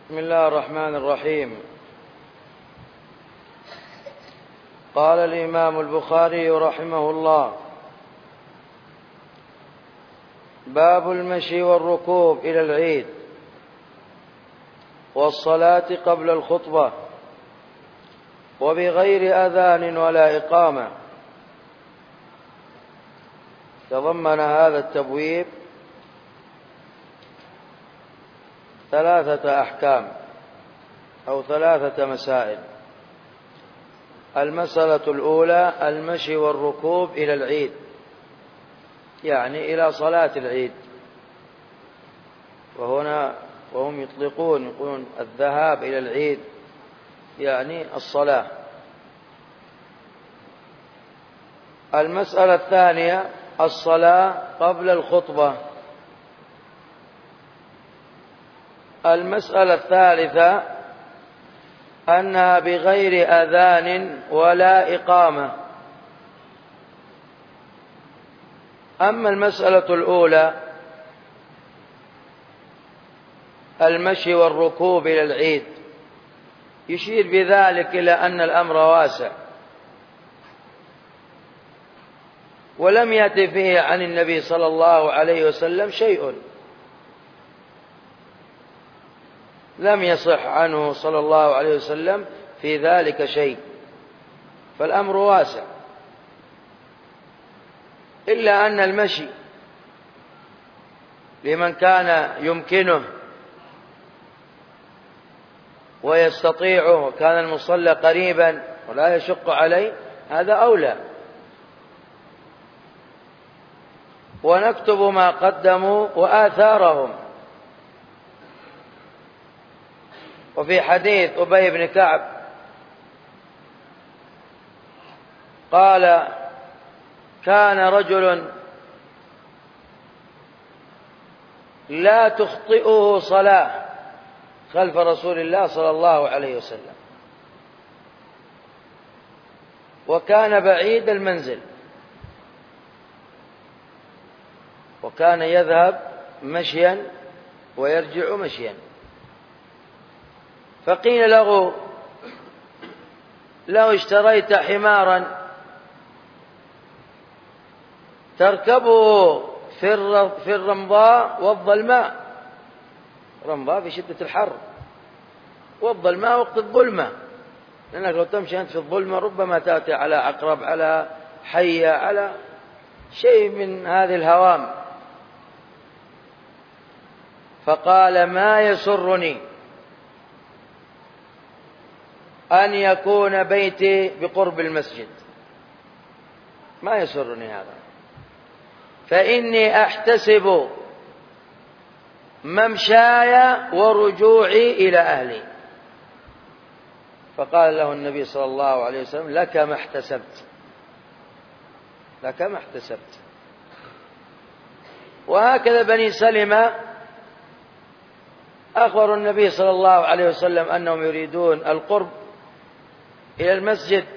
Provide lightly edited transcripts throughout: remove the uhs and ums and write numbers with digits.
بسم الله الرحمن الرحيم. قال الإمام البخاري رحمه الله: باب المشي والركوب إلى العيد والصلاة قبل الخطبة وبغير أذان ولا إقامة. تضمن هذا التبويب 3 أحكام أو 3 مسائل. المسألة الأولى: المشي والركوب إلى العيد، يعني إلى صلاة العيد. وهم يقولون الذهاب إلى العيد يعني الصلاة. المسألة الثانية: الصلاة قبل الخطبة. المسألة الثالثة: أنها بغير أذان ولا إقامة. أما المسألة الأولى المشي والركوب إلى العيد، يشير بذلك إلى أن الأمر واسع، ولم يأت فيه عن النبي صلى الله عليه وسلم شيء، لم يصح عنه صلى الله عليه وسلم في ذلك شيء، فالأمر واسع. إلا أن المشي لمن كان يمكنه ويستطيعه، كان المصلى قريبا ولا يشق عليه، هذا أولى. ونكتب ما قدموا وآثارهم. وفي حديث أبي بن كعب قال: كان رجل لا تخطئه صلاة خلف رسول الله صلى الله عليه وسلم، وكان بعيد المنزل، وكان يذهب مشيا ويرجع مشيا. فقيل له: لو اشتريت حمارا تركبه في الرمضاء والظلماء، رمضاء في شدة الحر، والظلماء وقت الظلمة، لأنك لو تمشي أنت في الظلمة ربما تأتي على عقرب، على حية، على شيء من هذه الهوام. فقال: ما يسرني أن يكون بيتي بقرب المسجد، ما يسرني هذا، فإني أحتسب ممشاي ورجوعي إلى أهلي. فقال له النبي صلى الله عليه وسلم: لك ما احتسبت، لك ما احتسبت. وهكذا بني سلمة أخبروا النبي صلى الله عليه وسلم أنهم يريدون القرب إلى المسجد،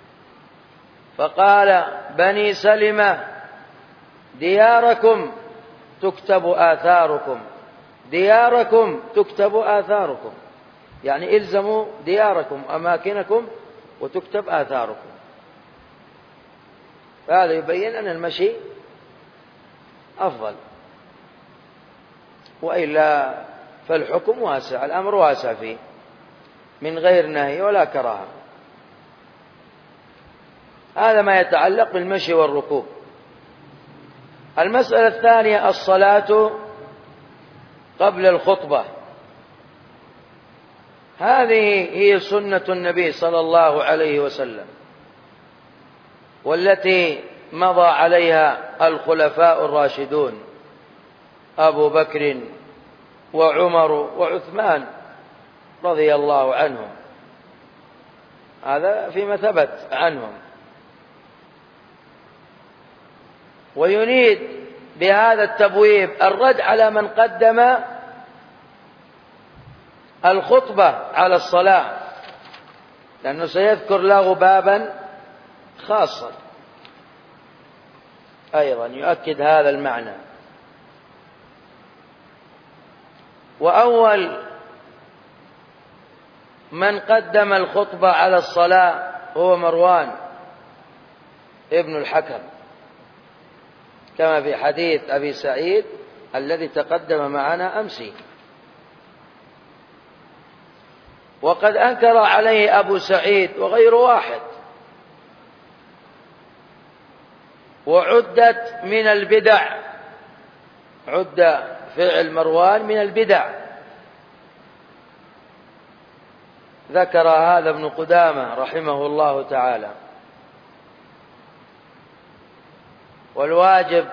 فقال: بني سلمة دياركم تكتب آثاركم، دياركم تكتب آثاركم، يعني إلزموا دياركم أماكنكم وتكتب آثاركم. فهذا يبين أن المشي أفضل، وإلا فالحكم واسع، الأمر واسع فيه من غير نهي ولا كراهة. هذا ما يتعلق بالمشي والركوب. المسألة الثانية: الصلاة قبل الخطبة. هذه هي سنة النبي صلى الله عليه وسلم، والتي مضى عليها الخلفاء الراشدون أبو بكر وعمر وعثمان رضي الله عنهم، هذا فيما ثبت عنهم. ويريد بهذا التبويب الرد على من قدم الخطبة على الصلاة، لأنه سيذكر له بابا خاصا أيضا يؤكد هذا المعنى. وأول من قدم الخطبة على الصلاة هو مروان ابن الحكم، كما في حديث أبي سعيد الذي تقدم معنا أمس. وقد أنكر عليه أبو سعيد وغير واحد، وعدت من البدع، عد فعل مروان من البدع. ذكر هذا ابن قدامة رحمه الله تعالى. والواجب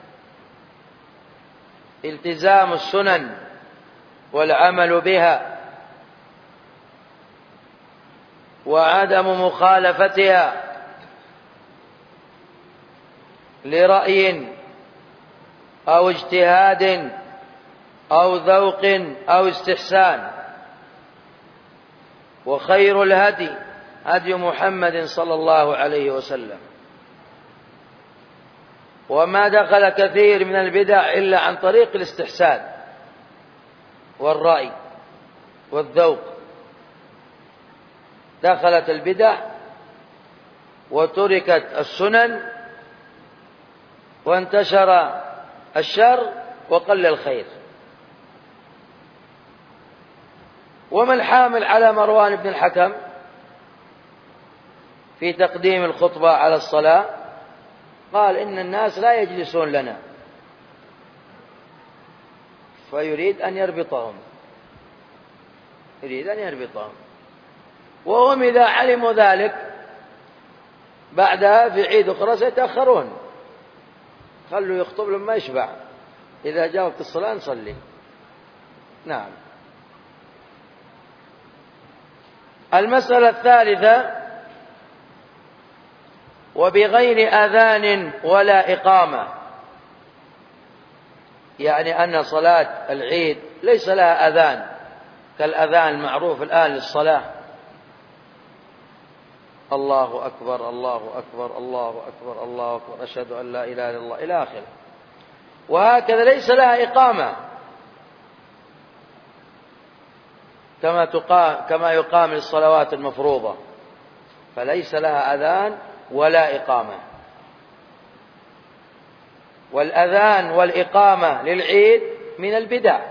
التزام السنن والعمل بها وعدم مخالفتها لرأي أو اجتهاد أو ذوق أو استحسان. وخير الهدي هدي محمد صلى الله عليه وسلم، وما دخل كثير من البدع إلا عن طريق الاستحسان والرأي والذوق. دخلت البدع وتركت السنن وانتشر الشر وقل الخير. وما الحامل على مروان بن الحكم في تقديم الخطبة على الصلاة؟ قال إن الناس لا يجلسون لنا، فيريد أن يربطهم، يريد أن يربطهم. وهم إذا علموا ذلك بعدها في عيد أخرى سيتأخرون، خلوا يخطب لما يشبع، إذا جاء وقت الصلاة نصلي. نعم. المسألة الثالثة: وبغير أذان ولا إقامة، يعني أن صلاة العيد ليس لها أذان كالأذان المعروف الآن للصلاة، الله أكبر الله أكبر الله أكبر الله أكبر أشهد أن لا إله إلا الله إلى آخره. وهكذا ليس لها إقامة كما يقام للصلوات المفروضة، فليس لها أذان ولا إقامة. والأذان والإقامة للعيد من البدع،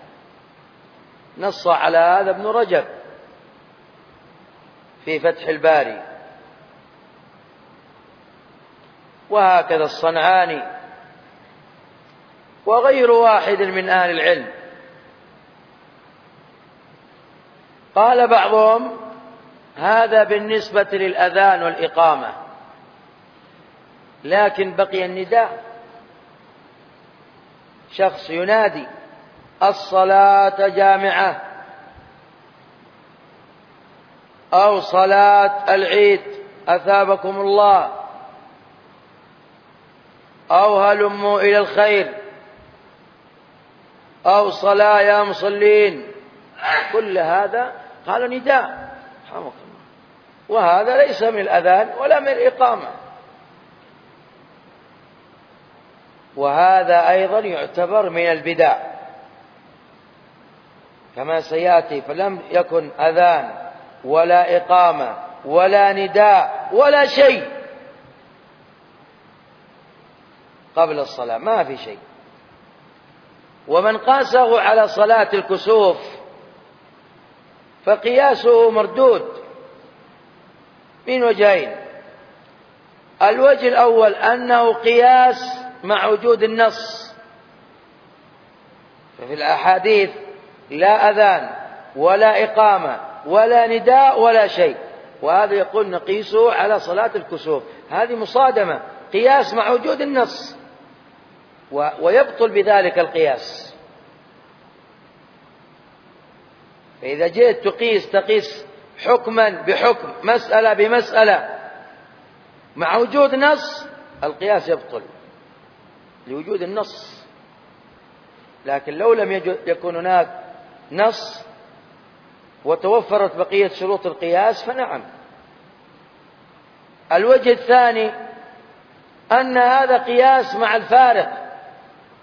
نص على هذا ابن رجب في فتح الباري، وهكذا الصنعاني وغير واحد من أهل العلم. قال بعضهم: هذا بالنسبة للأذان والإقامة، لكن بقي النداء. شخص ينادي: الصلاة جامعة، أو صلاة العيد أثابكم الله، أو هلموا إلى الخير، أو صلاة يا مصلين، كل هذا قالوا نداء، وهذا ليس من الأذان ولا من الإقامة. وهذا أيضا يعتبر من البدع كما سيأتي. فلم يكن أذان ولا إقامة ولا نداء ولا شيء قبل الصلاة، ما في شيء. ومن قاسه على صلاة الكسوف فقياسه مردود من وجهين: الوجه الأول أنه قياس مع وجود النص، ففي الأحاديث لا أذان ولا إقامة ولا نداء ولا شيء، وهذا يقول نقيسه على صلاة الكسوف. هذه مصادمة، قياس مع وجود النص، ويبطل بذلك القياس. فإذا جئت تقيس حكما بحكم، مسألة بمسألة مع وجود نص، القياس يبطل لوجود النص. لكن لو لم يكن هناك نص وتوفرت بقية شروط القياس فنعم. الوجه الثاني أن هذا قياس مع الفارق.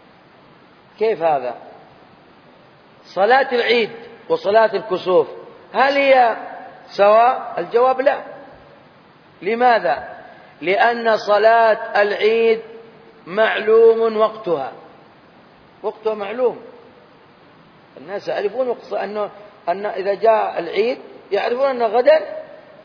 كيف هذا؟ صلاة العيد وصلاة الكسوف هل هي سواء؟ الجواب لا. لماذا؟ لأن صلاة العيد معلوم وقتها، وقتها معلوم. الناس يعرفون وقت أن إذا جاء العيد يعرفون أن غدا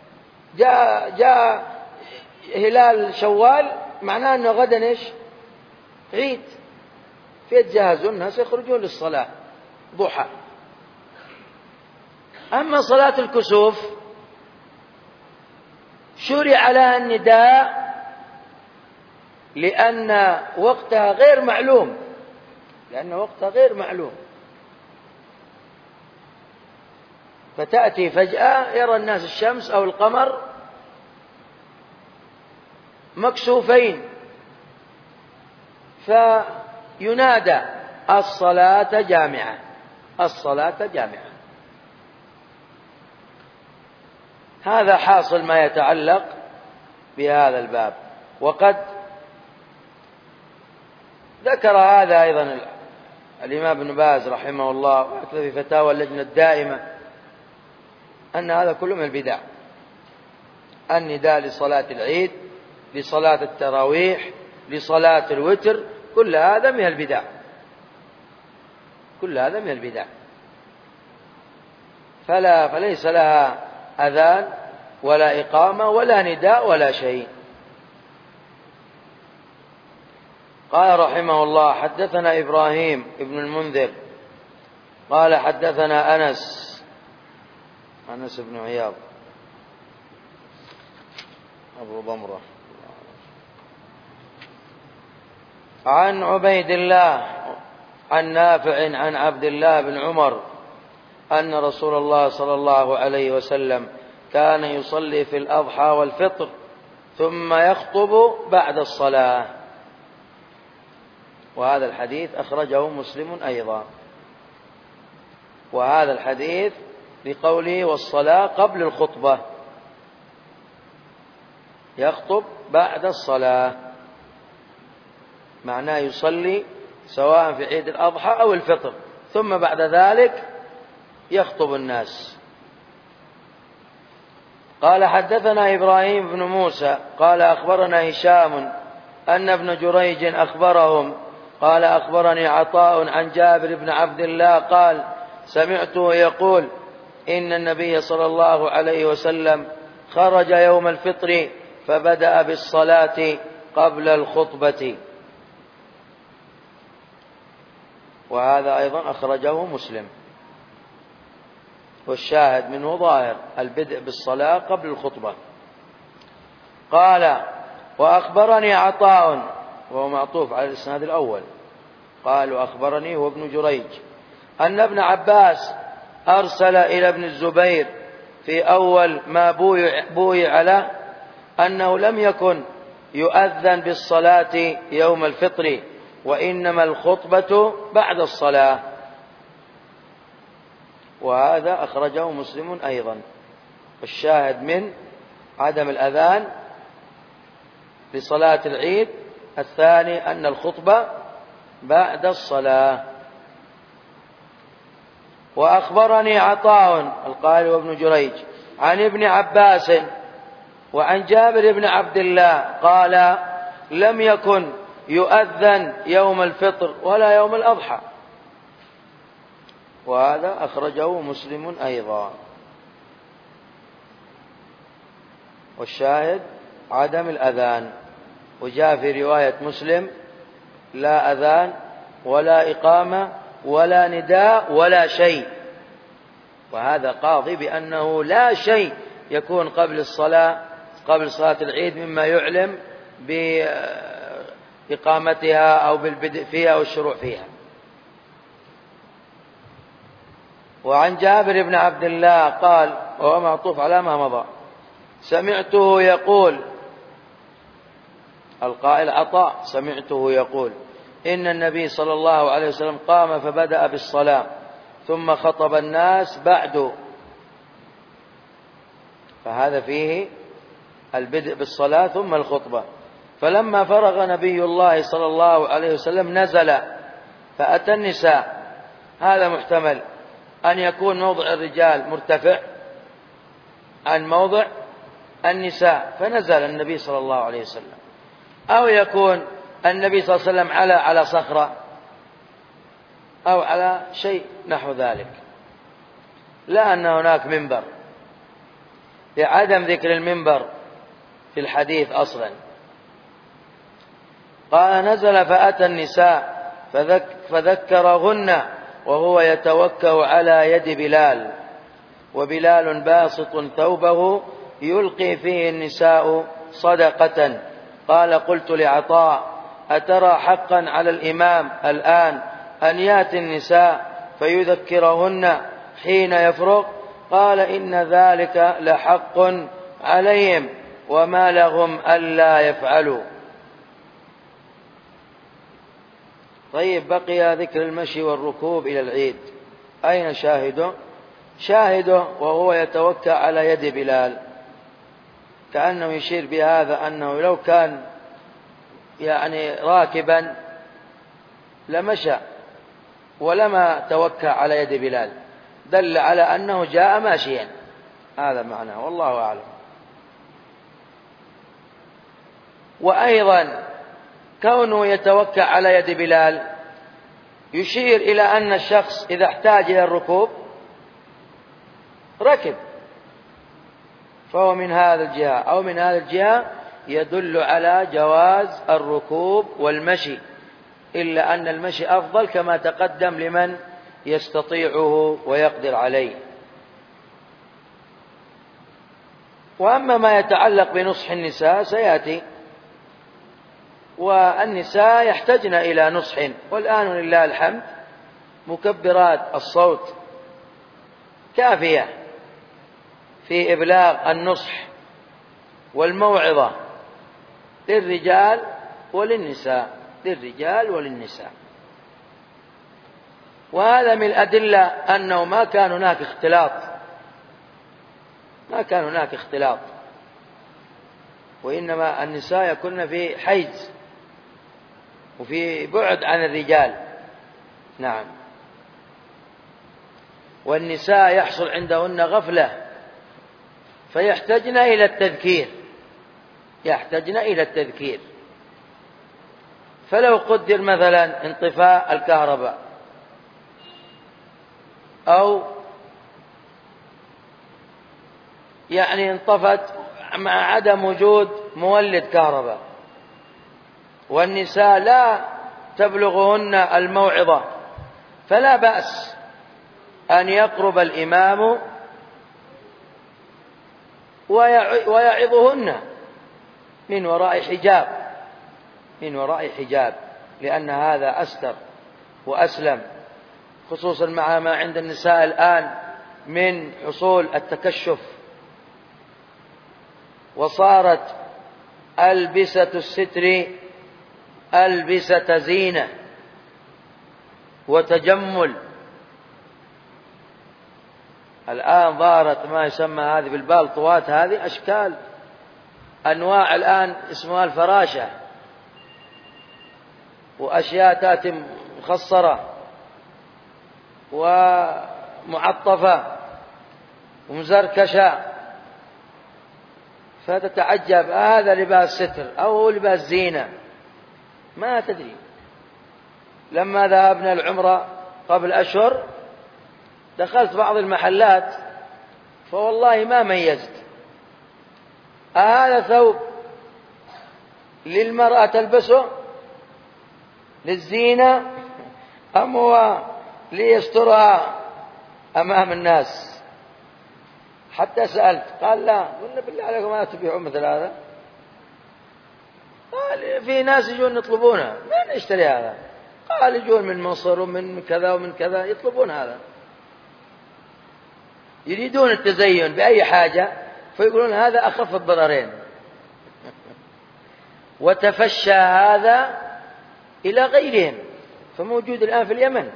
جاء هلال شوال، معناه أنه غدا إيش؟ عيد. فيتجهزون الناس يخرجون للصلاة ضحى. أما صلاة الكسوف شرع لها النداء لأن وقتها غير معلوم، فتأتي فجأة يرى الناس الشمس أو القمر مكسوفين، فينادى الصلاة جامعة، الصلاة جامعة. هذا حاصل ما يتعلق بهذا الباب. وقد ذكر هذا أيضا الإمام ابن باز رحمه الله وأكثر في فتاوى اللجنة الدائمة، أن هذا كله من البدع. النداء لصلاة العيد، لصلاة التراويح، لصلاة الوتر، كل هذا من البدع، كل هذا من البدع. فليس لها أذان ولا إقامة ولا نداء ولا شيء. قال رحمه الله: حدثنا إبراهيم ابن المنذر قال حدثنا أنس بن عياض أبو ضمرة عن عبيد الله عن نافع عن عبد الله بن عمر أن رسول الله صلى الله عليه وسلم كان يصلي في الأضحى والفطر ثم يخطب بعد الصلاة. وهذا الحديث أخرجه مسلم أيضا، وهذا الحديث لقوله والصلاة قبل الخطبة، يخطب بعد الصلاة، معناه يصلي سواء في عيد الأضحى أو الفطر، ثم بعد ذلك يخطب الناس. قال حدثنا إبراهيم بن موسى قال أخبرنا هشام أن ابن جريج أخبرهم قال أخبرني عطاء عن جابر بن عبد الله قال سمعته يقول إن النبي صلى الله عليه وسلم خرج يوم الفطر فبدأ بالصلاة قبل الخطبة. وهذا أيضا أخرجه مسلم، والشاهد منه ظاهر البدء بالصلاة قبل الخطبة. قال وأخبرني عطاء، وهو معطوف على الإسناد الأول، قال وأخبرني هو ابن جريج أن ابن عباس أرسل إلى ابن الزبير في أول ما بويع له أنه لم يكن يؤذن بالصلاة يوم الفطر، وإنما الخطبة بعد الصلاة. وهذا أخرجه مسلم أيضا. الشاهد من عدم الأذان لصلاة العيد الثاني أن الخطبة بعد الصلاة. وأخبرني عطاء القائل وابن جريج عن ابن عباس وعن جابر بن عبد الله قال لم يكن يؤذن يوم الفطر ولا يوم الأضحى. وهذا أخرجه مسلم أيضا. والشاهد عدم الأذان. وجاء في رواية مسلم لا أذان ولا إقامة ولا نداء ولا شيء. وهذا قاضي بأنه لا شيء يكون قبل الصلاة، قبل صلاة العيد، مما يعلم بإقامتها أو بالبدء فيها أو الشروع فيها. وعن جابر بن عبد الله قال، وهو معطوف على ما مضى، سمعته يقول، القائل عطاء، سمعته يقول إن النبي صلى الله عليه وسلم قام فبدأ بالصلاة ثم خطب الناس بعد. فهذا فيه البدء بالصلاة ثم الخطبة. فلما فرغ نبي الله صلى الله عليه وسلم نزل فأتى النساء. هذا محتمل أن يكون موضع الرجال مرتفع عن موضع النساء فنزل النبي صلى الله عليه وسلم، أو يكون النبي صلى الله عليه وسلم على صخرة أو على شيء نحو ذلك، لا أن هناك منبر، لعدم ذكر المنبر في الحديث أصلا. قال نزل فأتى النساء فذكرهن وهو يتوكأ على يد بلال، وبلال باسط ثوبه يلقي فيه النساء صدقة. قال قلت لعطاء أترى حقا على الإمام الآن أن يأتي النساء فيذكرهن حين يفرغ؟ قال إن ذلك لحق عليهم وما لهم ألا يفعلوا. طيب، بقي ذكر المشي والركوب إلى العيد. أين شاهده؟ شاهده وهو يتوكأ على يد بلال، كأنه يشير بهذا أنه لو كان راكبا لمشى ولما توكأ على يد بلال، دل على أنه جاء ماشيا، هذا معناه والله أعلم. وأيضا كونه يتوكأ على يد بلال يشير إلى أن الشخص إذا احتاج إلى الركوب ركب، فهو من هذا الجهة أو من هذا الجهة يدل على جواز الركوب والمشي، إلا أن المشي أفضل كما تقدم لمن يستطيعه ويقدر عليه. وأما ما يتعلق بنصح النساء سيأتي، والنساء يحتاجن إلى نصح، والآن لله الحمد مكبرات الصوت كافية في إبلاغ النصح والموعظة للرجال وللنساء. وهذا من الأدلة أنه ما كان هناك اختلاط، وإنما النساء يكن في حيز وفي بعد عن الرجال. نعم. والنساء يحصل عندهن غفلة فيحتاجن إلى التذكير. فلو قدر مثلا انطفاء الكهرباء أو انطفت مع عدم وجود مولد كهرباء، والنساء لا تبلغهن الموعظة، فلا بأس أن يقرب الإمام ويعظهن من وراء حجاب، لأن هذا أستر وأسلم، خصوصا مع ما عند النساء الآن من حصول التكشف، وصارت ألبسة الستر ألبسة زينة وتجمل. الآن ظهرت ما يسمى هذه بالبالطوات، هذه أشكال أنواع الآن اسمها الفراشة، وأشياء تأتي مخصرة ومعطفة ومزركشة، فتتعجب هذا لباس ستر أو لباس زينة، ما تدري. لما ذهبنا العمرة قبل أشهر دخلت بعض المحلات فوالله ما ميزت هذا ثوب للمرأة تلبسه للزينة أم هو ليسترها أمام الناس. حتى سألت قال لا، قلنا بالله عليكم ما تبيعون مثل هذا؟ قال في ناس يجون يطلبونه، ما نشتري هذا. قال يجون من مصر ومن كذا ومن كذا يطلبون هذا، يريدون التزين بأي حاجة، فيقولون هذا أخف الضررين. وتفشى هذا إلى غيرهم، فموجود الآن في اليمن،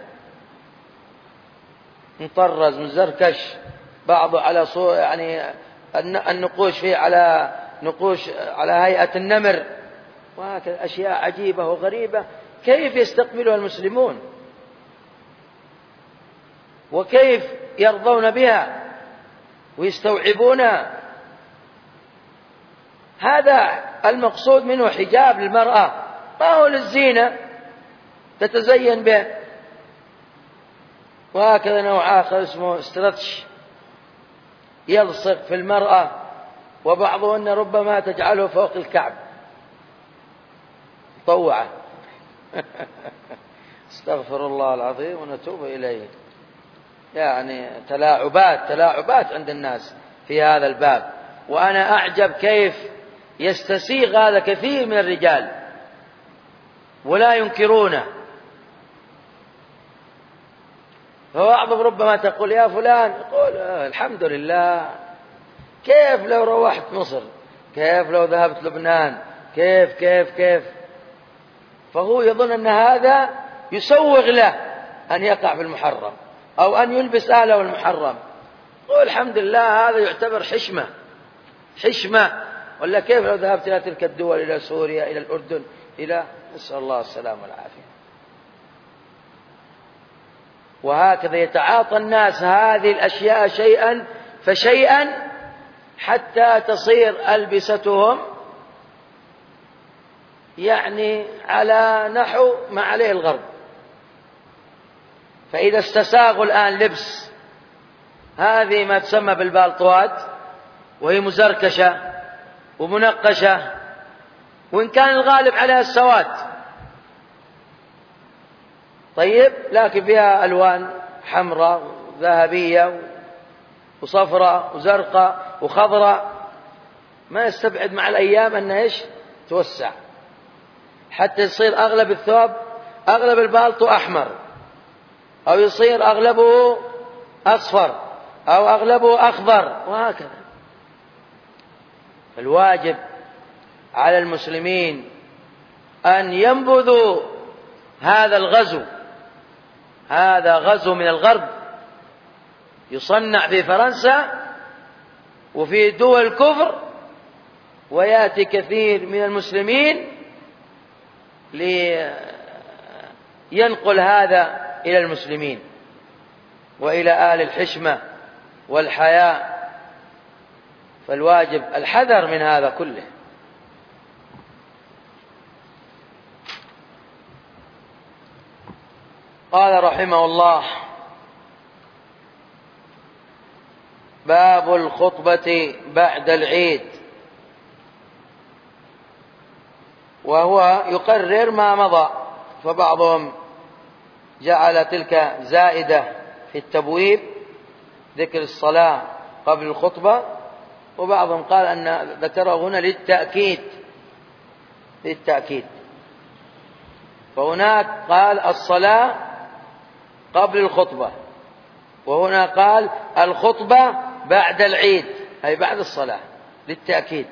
مطرز مزركش، بعضه على صور النقوش فيه على نقوش على هيئة النمر، وهكذا أشياء عجيبة وغريبة. كيف يستقبلها المسلمون وكيف يرضون بها؟ ويستوعبونها. هذا المقصود منه حجاب للمرأة، ما هو للزينة تتزين به. وهكذا نوع آخر اسمه استرتش، يلصق في المرأة، وبعضهن ربما تجعله فوق الكعب طوعة. استغفر الله العظيم ونتوب إليه. يعني تلاعبات عند الناس في هذا الباب. وأنا أعجب كيف يستسيغ هذا كثير من الرجال ولا ينكرونه. فبعضهم ربما تقول يا فلان، يقول الحمد لله، كيف لو روحت مصر، كيف لو ذهبت لبنان، كيف. فهو يظن أن هذا يسوغ له أن يقع في المحرم أو أن يلبس أهله المحرم. قل الحمد لله، هذا يعتبر حشمة. ولا كيف لو ذهبت إلى تلك الدول، إلى سوريا، إلى الأردن، نسأل الله السلامة والعافية. وهكذا يتعاطى الناس هذه الأشياء شيئا فشيئا حتى تصير ألبستهم يعني على نحو ما عليه الغرب. فإذا استساغوا الآن لبس هذه ما تسمى بالبالطوات، وهي مزركشة ومنقشة، وإن كان الغالب عليها السواد، طيب، لكن فيها ألوان حمراء وذهبية وصفراء وزرقاء وخضراء، ما يستبعد مع الأيام أنها توسع حتى يصير أغلب الثوب، أغلب البالطو أحمر، أو يصير أغلبه أصفر، أو أغلبه أخضر، وهكذا. الواجب على المسلمين أن ينبذوا هذا الغزو. هذا غزو من الغرب، يصنع في فرنسا وفي دول الكفر، ويأتي كثير من المسلمين لينقل هذا إلى المسلمين وإلى آل الحشمة والحياء. فالواجب الحذر من هذا كله. قال رحمه الله: باب الخطبة بعد العيد. وهو يقرر ما مضى، فبعضهم جعل تلك زائدة في التبويب، ذكر الصلاة قبل الخطبة، وبعضهم قال أن ذكره هنا للتأكيد. فهناك قال الصلاة قبل الخطبة، وهنا قال الخطبة بعد العيد، أي بعد الصلاة للتأكيد.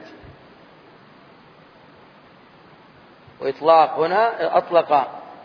وإطلاق هنا أطلق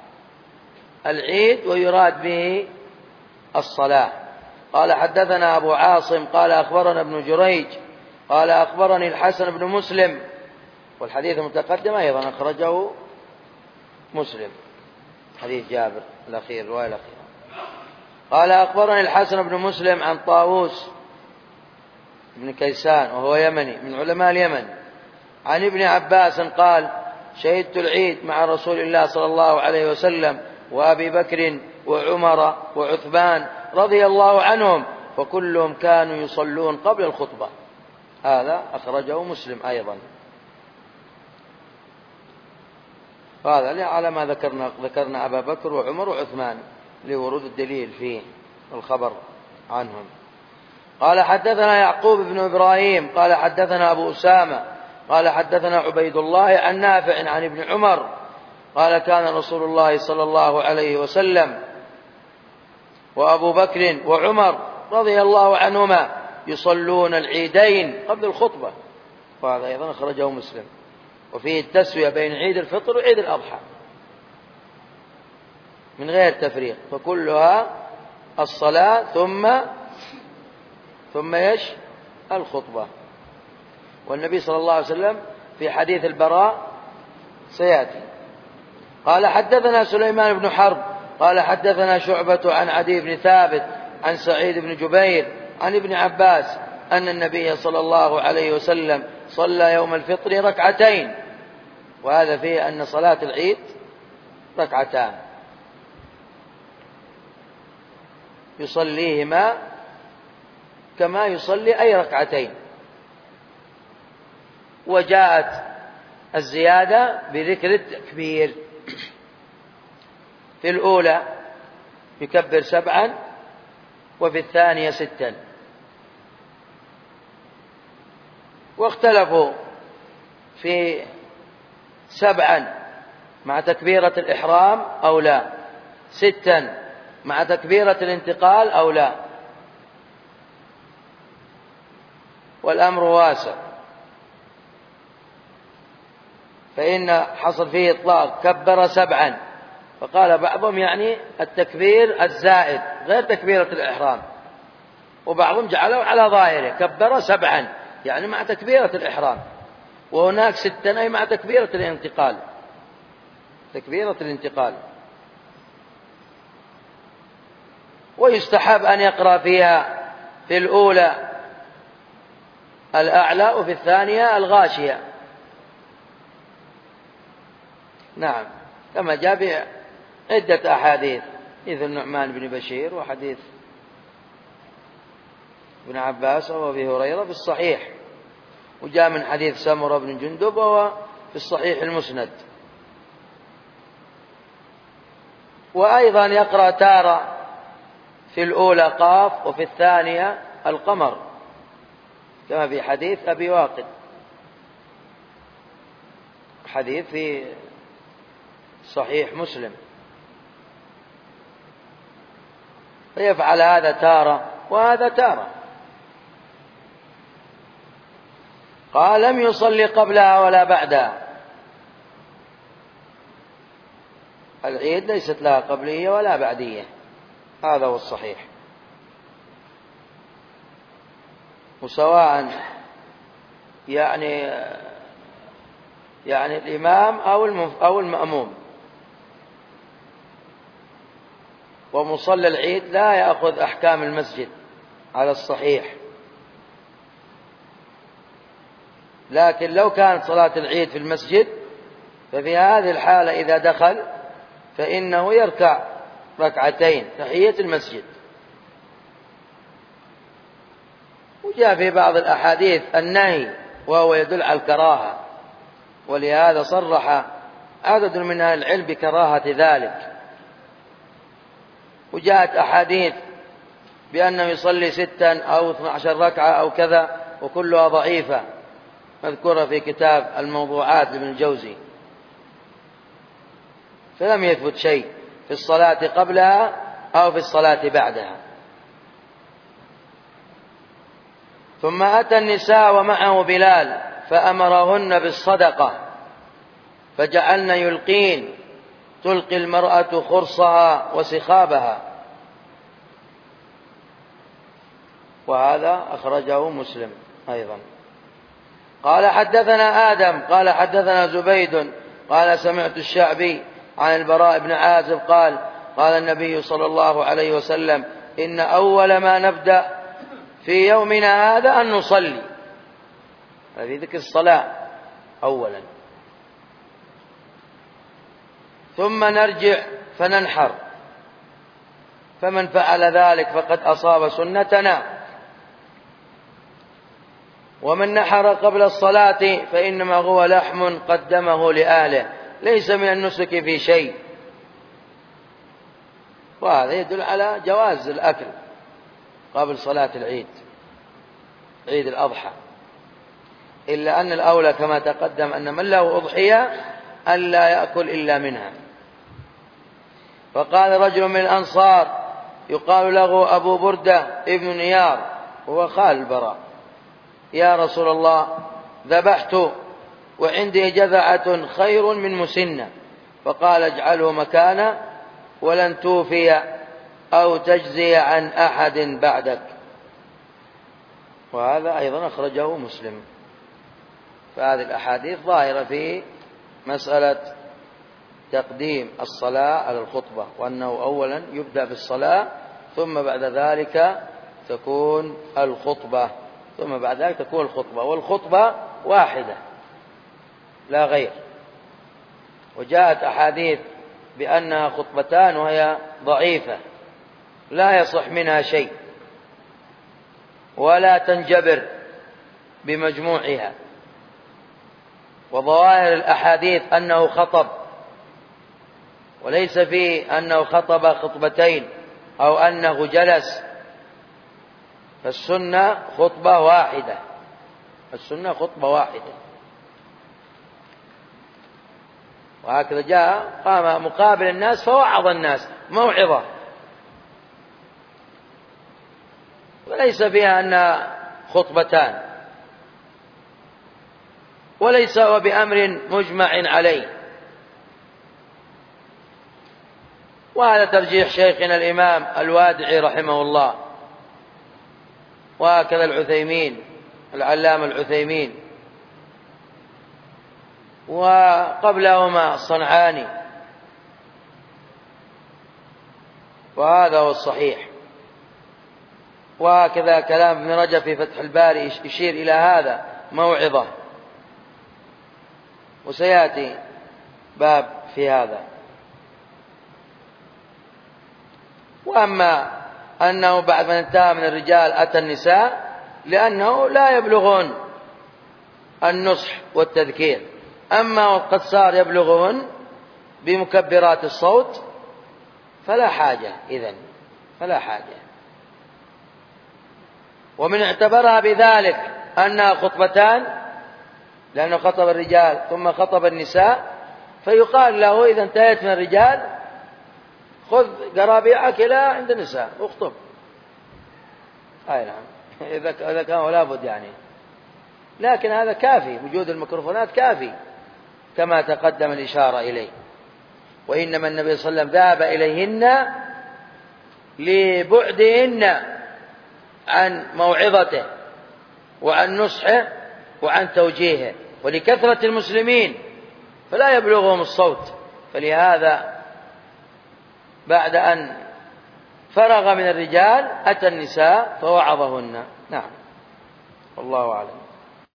العيد ويراد به الصلاة. قال حدثنا أبو عاصم قال أخبرنا ابن جريج قال أخبرني الحسن بن مسلم، والحديث المتقدم أيضا أخرجه مسلم، حديث جابر الأخير، الرواية الأخيرة. قال أخبرني الحسن بن مسلم عن طاووس بن كيسان، وهو يمني من علماء اليمن، عن ابن عباس قال: شهدت العيد مع رسول الله صلى الله عليه وسلم وأبي بكر وعمر وعثمان رضي الله عنهم، فكلهم كانوا يصلون قبل الخطبة. هذا أخرجه مسلم أيضا. هذا على ما ذكرنا أبا بكر وعمر وعثمان لورود الدليل في الخبر عنهم. قال حدثنا يعقوب بن إبراهيم قال حدثنا أبو أسامة قال حدثنا عبيد الله عن نافع عن ابن عمر قال: كان رسول الله صلى الله عليه وسلم وأبو بكر وعمر رضي الله عنهما يصلون العيدين قبل الخطبة. وهذا أيضا أخرجه مسلم، وفيه التسوية بين عيد الفطر وعيد الأضحى من غير تفريق، فكلها الصلاة ثم الخطبة. والنبي صلى الله عليه وسلم في حديث البراء سيأتي. قال حدثنا سليمان بن حرب قال حدثنا شعبة عن عدي بن ثابت عن سعيد بن جبير عن ابن عباس أن النبي صلى الله عليه وسلم صلى يوم الفطر ركعتين، وهذا فيه أن صلاة العيد ركعتان يصليهما كما يصلي أي ركعتين. وجاءت الزيادة بذكر التكبير، في الأولى يكبر 7 وفي الثانية 6. واختلفوا في 7 مع تكبيرة الإحرام أو لا، 6 مع تكبيرة الانتقال أو لا، والأمر واسع، فإن حصل فيه إطلاق كبر 7، فقال بعضهم يعني التكبير الزائد غير تكبيرة الإحرام، وبعضهم جعله على ظاهره كبر 7 يعني مع تكبيرة الإحرام، وهناك 6 أي مع تكبيرة الانتقال، تكبيرة الانتقال. ويستحب أن يقرأ فيها في الأولى الأعلى وفي الثانية الغاشية، نعم، كما جاء في عدة أحاديث، مثل النعمان بن بشير وحديث ابن عباس وابي هريرة في الصحيح، وجاء من حديث سمرة بن جندب وهو في الصحيح المسند. وأيضا يقرأ تارة في الأولى قاف وفي الثانية القمر، كما في حديث أبي واقد، حديث في صحيح مسلم، فيفعل هذا تارة وهذا تارة. قال لم يصلي قبلها ولا بعدها، العيد ليست لها قبلية ولا بعدية، هذا هو الصحيح، وسواء يعني الإمام أو المأموم. ومصلى العيد لا يأخذ أحكام المسجد على الصحيح، لكن لو كانت صلاة العيد في المسجد ففي هذه الحالة إذا دخل فإنه يركع ركعتين تحية المسجد. وجاء في بعض الأحاديث النهي وهو يدل على الكراهة، ولهذا صرح عدد من أهل العلم بكراهة ذلك. وجاءت أحاديث بأنه يصلي 6 أو 12 ركعة أو كذا، وكلها ضعيفة مذكورة في كتاب الموضوعات لابن الجوزي، فلم يثبت شيء في الصلاة قبلها أو في الصلاة بعدها. ثم أتى النساء ومعه بلال فأمرهن بالصدقة، فجعلن يلقين، تلقي المرأة خرصها وسخابها، وهذا أخرجه مسلم أيضا. قال حدثنا آدم قال حدثنا زبيد قال سمعت الشعبي عن البراء بن عازب قال قال النبي صلى الله عليه وسلم إن أول ما نبدأ في يومنا هذا أن نصلي، في ذكر الصلاة أولا، ثم نرجع فننحر، فمن فعل ذلك فقد أصاب سنتنا، ومن نحر قبل الصلاة فإنما هو لحم قدمه لأهله ليس من النسك في شيء. وهذا يدل على جواز الأكل قبل صلاة العيد، عيد الأضحى، إلا أن الأولى كما تقدم أن من له أضحية ألا يأكل إلا منها. فقال رجل من الأنصار يقال له أبو بردة ابن نيار هو خال البراء يا رسول الله ذبحت وعندي جذعة خير من مسنة، فقال اجعله مكانه ولن توفي أو تجزي عن أحد بعدك. وهذا أيضا أخرجه مسلم. فهذه الأحاديث ظاهرة في مسألة تقديم الصلاة على الخطبة، وأنه أولا يبدأ بالصلاة ثم بعد ذلك تكون الخطبة. ثم بعد ذلك تكون الخطبة، والخطبة واحدة لا غير. وجاءت أحاديث بأنها خطبتان وهي ضعيفة لا يصح منها شيء ولا تنجبر بمجموعها. وظواهر الأحاديث أنه خطب، وليس فيه أنه خطب خطبتين أو أنه جلس. فالسنة خطبة واحدة، السنة خطبة واحدة. وهكذا جاء قام مقابل الناس فوعظ الناس موعظة، وليس فيها أنها خطبتان، وليس هو بأمر مجمع عليه. وهذا ترجيح شيخنا الإمام الوادعي رحمه الله، وهكذا العثيمين العلامة العثيمين، وقبلهما الصنعاني، وهذا هو الصحيح. وهكذا كلام ابن رجب في فتح الباري يشير إلى هذا موعظة، وسيأتي باب في هذا. وأما أنه بعد ما انتهى من الرجال أتى النساء، لأنه لا يبلغون النصح والتذكير. أما وقد صار يبلغهن بمكبرات الصوت فلا حاجة، إذن فلا حاجة. ومن اعتبرها بذلك أنها خطبتان، لأنه خطب الرجال ثم خطب النساء، فيقال له إذا انتهيت من الرجال خذ قرابيعك إلى عند النساء واخطب. أي نعم، إذا كان لابد يعني. لكن هذا كافي، وجود الميكروفونات كافي كما تقدم الإشارة إليه. وإنما النبي صلى الله عليه وسلم ذهب إليهن لبعدهن عن موعظته وعن نصحه وعن توجيهه، ولكثرة المسلمين فلا يبلغهم الصوت. فلهذا بعد أن فرغ من الرجال أتى النساء فوعظهن. نعم، والله أعلم.